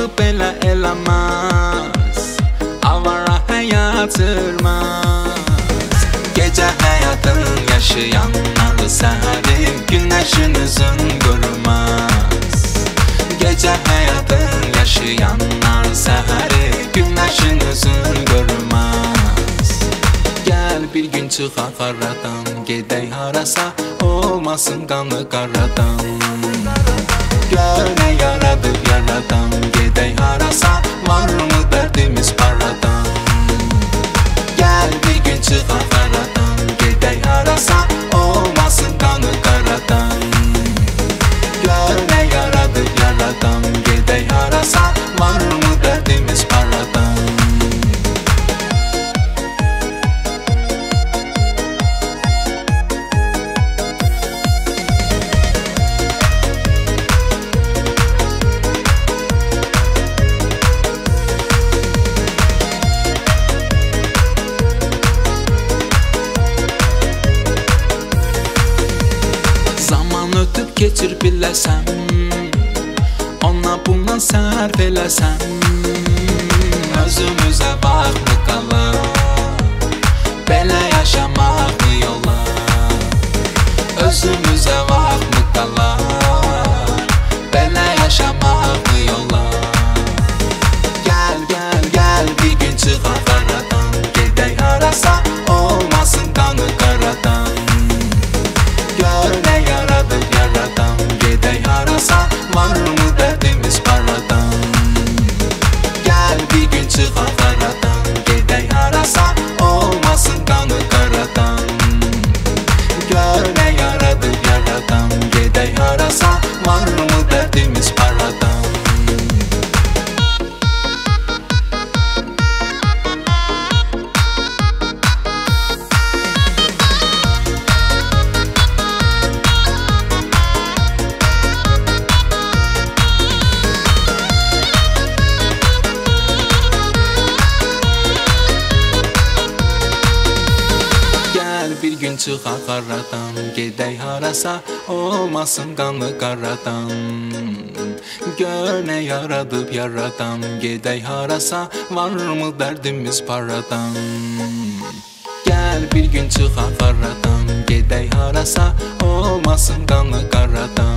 Baxıb belə eləməz, avara həyat sürməz. Gecə həyatın yaşayanlar səhəri günəşin üzün görməz. Gecə həyatın yaşayanlar səhəri günəşin üzün görməz. Gəl bir gün çıxaq aradan, gedək harasa, olmasın qanı qaradan. Gör nə yaradıb yaradan, gedək harasa, varmı dərdimiz paradan. Gəl bir gün çıxaq aradan, gedək harasa, olmasın qanı qaradan. Gör nə yaradıb yaradan, gedək harasa, varmı dərdimiz paradan. Ötüb keçir biləsən, ona bundan sərf eləsən. Özümüzə baxmı qalar, belə yaşamaq mı yolar? Özümüzə baxmı qalar, belə yaşamaq mı yolar? Gəl, gəl, gəl, bir gün çıxaq aradan, gedək harasa, olmasın qanı qaradan. Gör nə yaradıb yaradan, gedək harasa, varmı dərdimiz paradan. Gəl bir gün çıxaq aradan, gedək harasa, olmasın qanı qaradan. Gör nə yaradıb yaradan, gedək harasa, varmı dərdimiz paradan. Bir gün çıxaq aradan, gedək harasa, olmasın qanı qaradan. Gör nə yaradıb yaradan, gedək harasa, varmı dərdimiz paradan. Gəl bir gün çıxaq aradan, gedək harasa, olmasın qanı qaradan.